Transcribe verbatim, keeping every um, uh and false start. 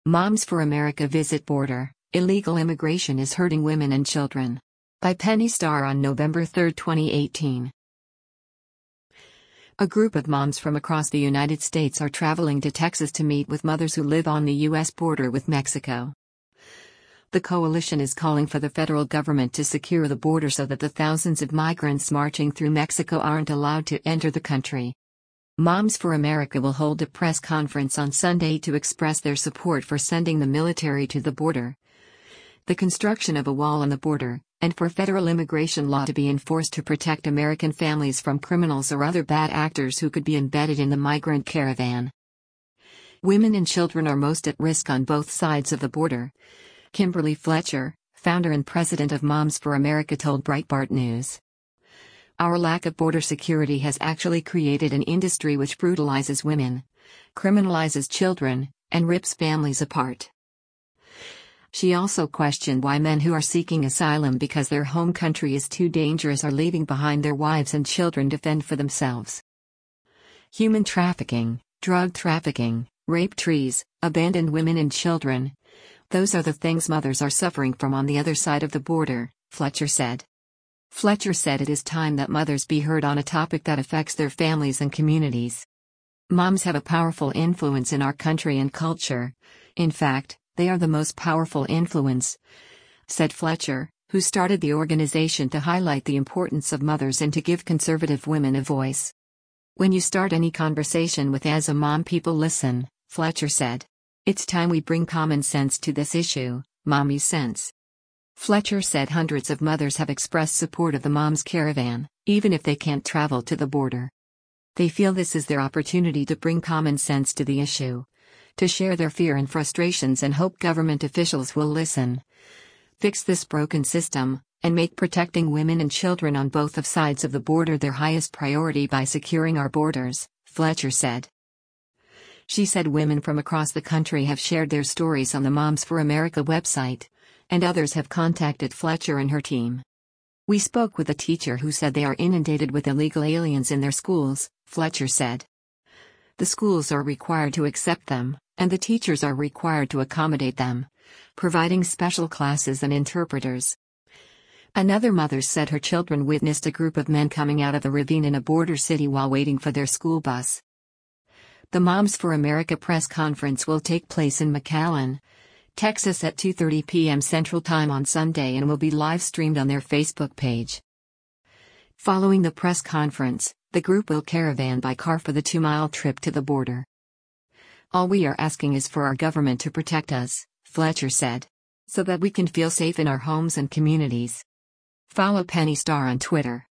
Moms for America visit border. Illegal immigration is hurting women and children. By Penny Starr on November third, twenty eighteen. A group of moms from across the United States are traveling to Texas to meet with mothers who live on the U S border with Mexico. The coalition is calling for the federal government to secure the border so that the thousands of migrants marching through Mexico aren't allowed to enter the country. Moms for America will hold a press conference on Sunday to express their support for sending the military to the border, the construction of a wall on the border, and for federal immigration law to be enforced to protect American families from criminals or other bad actors who could be embedded in the migrant caravan. Women and children are most at risk on both sides of the border, Kimberly Fletcher, founder and president of Moms for America, told Breitbart News. Our lack of border security has actually created an industry which brutalizes women, criminalizes children, and rips families apart. She also questioned why men who are seeking asylum because their home country is too dangerous are leaving behind their wives and children to fend for themselves. Human trafficking, drug trafficking, rape trees, abandoned women and children. Those are the things mothers are suffering from on the other side of the border, Fletcher said. Fletcher said it is time that mothers be heard on a topic that affects their families and communities. Moms have a powerful influence in our country and culture. In fact, they are the most powerful influence, said Fletcher, who started the organization to highlight the importance of mothers and to give conservative women a voice. When you start any conversation with "as a mom, people listen," Fletcher said. It's time we bring common sense to this issue, mommy sense. Fletcher said hundreds of mothers have expressed support of the Moms Caravan, even if they can't travel to the border. They feel this is their opportunity to bring common sense to the issue, to share their fear and frustrations, and hope government officials will listen, fix this broken system, and make protecting women and children on both sides of the border their highest priority by securing our borders, Fletcher said. She said women from across the country have shared their stories on the Moms for America website, and others have contacted Fletcher and her team. We spoke with a teacher who said they are inundated with illegal aliens in their schools, Fletcher said. The schools are required to accept them, and the teachers are required to accommodate them, providing special classes and interpreters. Another mother said her children witnessed a group of men coming out of the ravine in a border city while waiting for their school bus. The Moms for America press conference will take place in McAllen, Texas at two thirty p m Central Time on Sunday and will be live-streamed on their Facebook page. Following the press conference, the group will caravan by car for the two-mile trip to the border. All we are asking is for our government to protect us, Fletcher said, so that we can feel safe in our homes and communities. Follow Penny Starr on Twitter.